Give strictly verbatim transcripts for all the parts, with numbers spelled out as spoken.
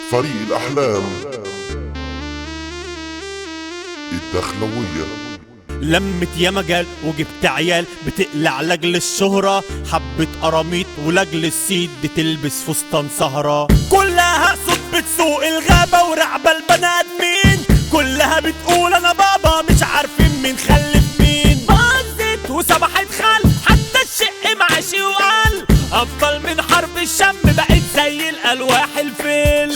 فريق الأحلام الدخلوية. لمت يا مجال وجبت عيال بتقلع لاجل الشهرة، حبة قراميط ولاجل السيد بتلبس فستان سهرة. كلها صوت بتسوق الغابة ورعبة البني ادمين، كلها بتقول انا بابا مش عارفين مين خلف مين. باظت وصبحت خل حتى الشق معاشي وقال، افضل من حرب الشم بقت زي الالواح الفيل.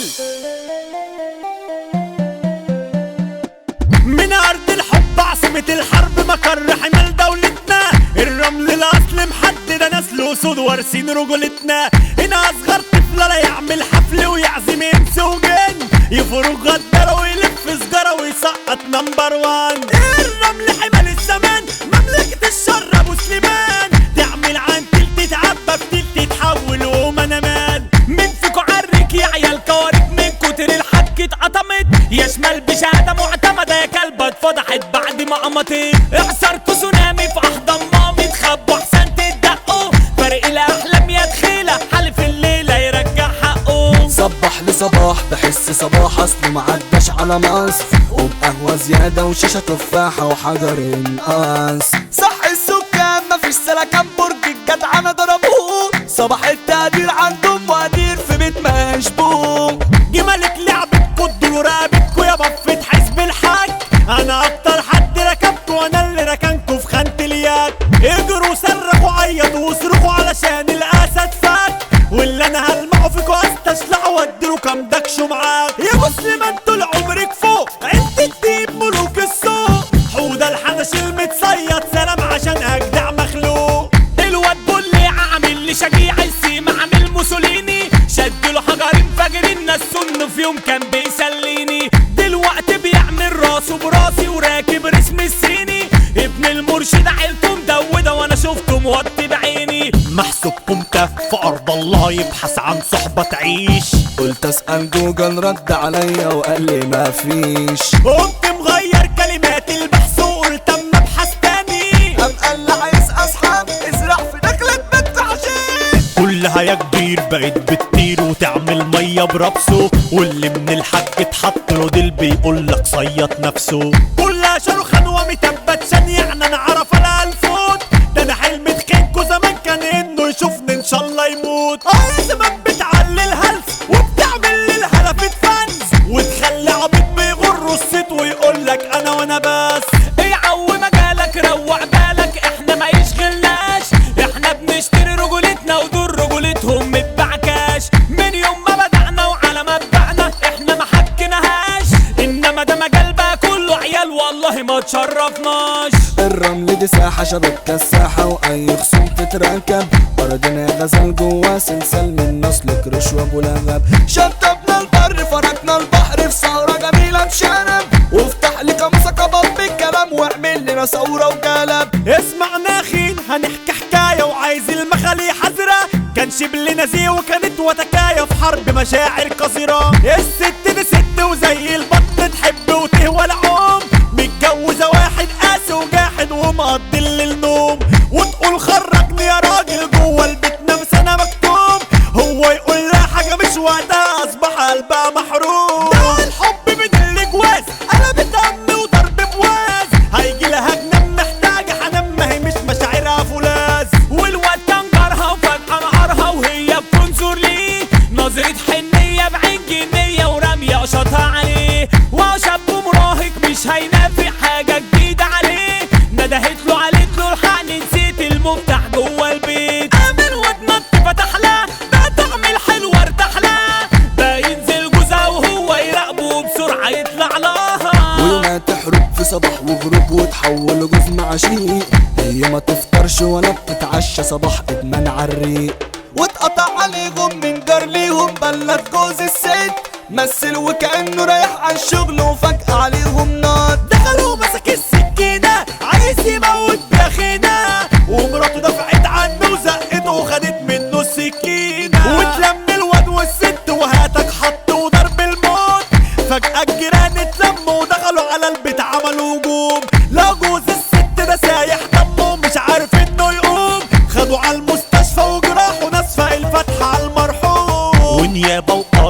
من ارض الحب عاصمة الحرب مقر حمال دولتنا، الرمل الاصل محدد نسل وسود وارثين رجولتنا. هنا اصغر طفل لا يعمل حفل ويعزم انس وجن، يفرق غدارة ويلف سجارة ويسقط نمبر وان. الرمل حمال الزمان مملكة الشر ابو سليمان، تعمل عن تلت تتعبى بتلت تتحول ومنامان. من فيكو عرك يا عيال كوارك من كتر الحك اتقطمت، يا شمال بشهادة معتمدة يا كلبة اتفضحت بعد ما قمطت. اعصركوا تسونامي في احضان مامي تخبوا احسن تدقوا، فرق الاحلام يا دخيلة حلف الليلة يرجع حقه. صبح لصباح بحس صباح اصله معداش على مصر، وبقهوة زيادة وشاشة تفاحة وحجر انقاص. صح السكان مفيش سلكان برج الجدعنة ضربوه، صباح التقدير عندهم مقادير في بيت مشبوه. جمالك لعبتكوا ادوا رقبتكوا يا بفة حزب الحاج، انا اكتر حد ركبكوا وانا اللي ركنكوا في خانة اليد. اجروا صرخوا عيطوا واصرخوا علشان الاسد فات، واللي انا هلمعوا فيكوا استشلعوا واديله كام دكشوا معاك. يا مسلم انتوا لعمرك فوق انت الدين ملوك السوق، حوده الحنش المتصيد سلام عشان اجدع مخلوق. الواد بولي عامل لي شجيع السيم عامل موسوليني، شدله حجرين فاجرين نسون في يوم كان بيسليني. دلوقتي بيعمل راسه براسي وراكب رسم الصيني، ابن المرشد عيلته مدوده وانا شفته موطي بعيني. محسوبكم تاف في ارض الله يبحث عن صحبه تعيش، قلت اسأل جوجل رد عليا وقال لي مفيش. قمت مغير كلمات البحث وقلت اما ابحث تاني، قام قال لي عايز اصحاب ازرع في دخلة بنت عشيش. كلها يا كبير بقت بتطير وتعمل ميه بربسه، واللي من الحاج اتحط له ديل بيقولك صيط نفسه. كلها شاروخان ومتبت شان يعني انا عرف على الفوت، ده انا حلم تخينكو زمان كان انه يشوفني ان شاء الله يموت. اه زمان بتعلي الهلس وبتعمل للهلفة فانز، وتخلي عبيط بيغروا الصيت ويقولك انا وانا بس. ايه عو مجالك روق بالك احنا ما يشغلناش، احنا بنشتري رجولتنا ودول رجولتهم متبعكاش. من يوم ما بدأنا وعلى مبدأنا احنا ما حكناهاش، انما ده مجال بقى كله عيال والله ما تشرفناش. الرمل دي ساحة شبك كالساحة واي خصوم تتركب، ارضنا غزل جوا سلسال من نسلك رشوة ابو لهب. شطبنا البر فرقنا البحر في سهرة جميلة بشنب، وافتح لي قاموسة كباب بالكلام واعمل لنا ثورة وقلب. اسمع ناخين هنحكي حكاية وعايز المخالي حذرة، كان شبل نزيه وكانت وتكاية في حرب مشاعر قذرة. الست دي ست وزي البط تحب وتهوى العوم، متجوزة واحد قاسي وجاحد ومقضي الليل نوم، وتقول خرجني يا راجل جوه البيت نمس انا مكتوم، هو يقول لها حاجة مش وقتها اصبح قلبها محروم. ده الحب من الجواز قلبت امي وضرب بواز، هيجي لها جنان محتاجة حنان ما هي مش مشاعرها فولاذ. والواد كان جارها وفجأة نقرها وهي بتنظر ليه، نظرة حنية بعين جنية ورمية قشطها عليه. وهو شاب مراهق مش هينافق حاجة جديدة عليه، ندهت له قالت له الحقني نسيت المفتاح جوه البيت. قام الواد نط فتح لها بقى تعمل حلوة ارتاح لها، بقى ينزل جوزها وهو يراقبه بسرعة يطلع لها. ويومها تحرق في صباح وغروب وتحول جوز مع شيء، هي ما تفطرش ولا بتتعشى صباح ادمان عالريق. واتقطع عليهم من جار ليهم بلد جوز الست، مثل وكأنه رايح على الشغل وفجأة عليهم نار. دخلوا مسك السكينة عايز يموت بأخينا، ومراته دفعت عنه وزقته وخدت منه السكينة. واتلم الواد والست وهاتك حط وضرب الموت، فجأة الجيران اتلموا ودخلوا على البيت عملوا هجوم. لا جوز الست ده سايح دمه مش عارف انه يقوم، خدوا على المستشفى وجراحه ناسفة الفتحة على المرحوم. ونيابة وقاضي وشهادة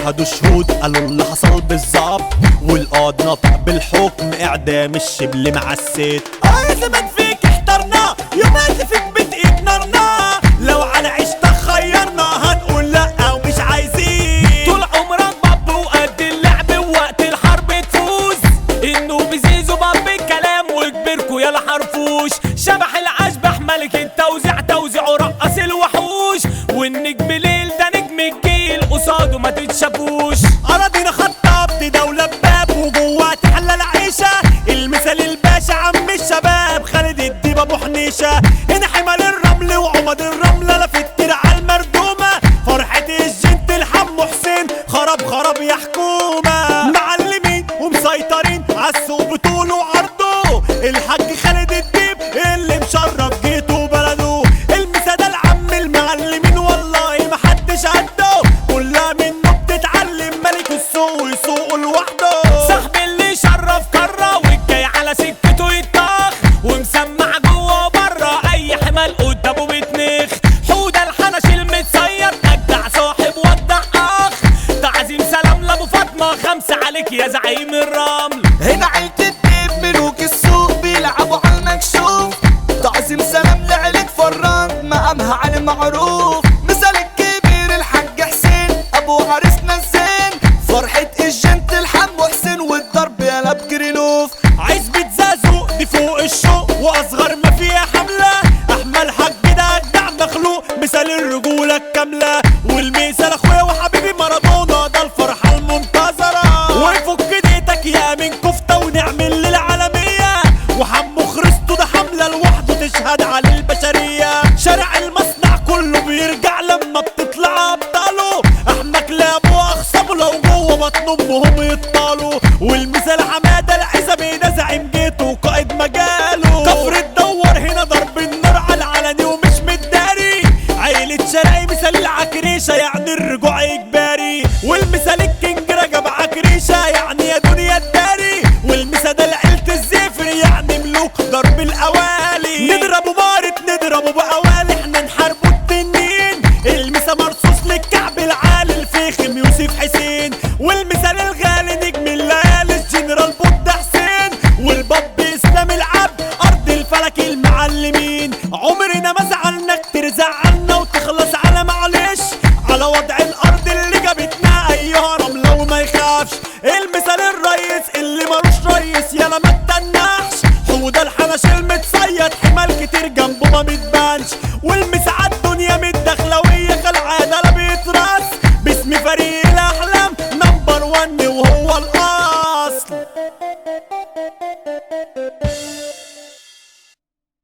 شهدوا شهود قالوا اللي حصل بالظبط، والقاضي نطق بالحكم اعدام الشبل مع الست. اه يا زمان فيك احترنا، يوم اللي فيك بتقيد نارنا، لو على عيشتك خيرنا هنقول لا ومش عايزين. طول عمرك باب وقد اللعب ووقت الحرب تفوز، انه بزيزو باب الكلام وكبركوا يا الحرفوش. شبح الاشبح ملك التوزيع، توزيعه رقص الوحوش، والنجم ليل ده نجم الجيل قصاده ما تتشافوش. أراضينا خطة دي دولة باب وجوه تحلى العيشة، المثال الباشا عم الشباب خالد الديب ابو حنيشة. هنا حمل الرمل وعمد الرملة لفت ترعى المردومة، فرحة الجنت الحم حسين خرب خرب يا حكومة. معلمين ومسيطرين عالسوق بطوله وعرضه، الحاج خالد الديب اللي مشرف جيته وبلده. المثال ده العم المعلمين والله محدش قده، كلها منه بتتعلم ملك السوق ويسوقه لوحده. صاحب اللي شرف كرة والجاي على سكته يطاخ، ومسمع جوه وبره اي حمال قدامه بتنخ. حوده الحنش المتصيد اجدع صاحب ودع اخ، تعظيم سلام لابو فاطمه خمسه عليك يا زعيم الرمل. هنا عيلة الديب ملوك السوق بيلعبوا على المكشوف، تعظيم سلام لعيلة فران مقامها على المعروف. مثال الكبير الحاج حسين ابو عريسنا الزين، فرحة الجنت الحم حسين والضرب يا بكريلوف. عزبة زازو دي فوق الشوق واصغر ما فيها حملة، احمد حاج ده اجدع مخلوق مثال الرجولة الكاملة. والمثال اخويا وحبيبي مارادونا ده الفرحة المنتظرة، ويفك ديتك يا من كفتة ونعمل للعالمية. وحمو خريستو ده حملة لوحده تشهد على البشرية. شارع المصنع كله بيرجع لما بتطلع ابطاله، احمد كلاب واخصابه لو جوه بطن امهم يطالوا. والمثال حماده العزبي ده زعيم جيته وقائد مجاله. كفر تدور هنا ضرب النار على العلني ومش متداري، عيلة شرقي مثال العكريشة يعني الرجوع اجباري. والمثال الكينج رجب عكريشة يعني يا دنيا الداري، والمثال ده لعيلة الزفر يعني ملوك ضرب الاوالي. نضربوا بارد نضربوا بقوالي احنا نحاربوا التنين، المثال مرصوص للكعب العالي الفخم يوسف حسين. والمثال الغالي نجم الليالي الجنرال بود حسين، والباب اسلام العبد ارض الفلك المعلمين. عمرنا ما زعلنا كتير زعلنا وتخلص على معلش، على وضع الارض اللي جابتنا ايها رمله وما يخافش. المثال الريس اللي ملوش ريس يلا ما تتنحش، حوده الحنش المتصيد حمال كتير جنبه ما متبانش. والمثال الدنيا متدخلويه كالعاده لا بيتراس، باسم فريق الاحلام نمبر وان وهو الاصل.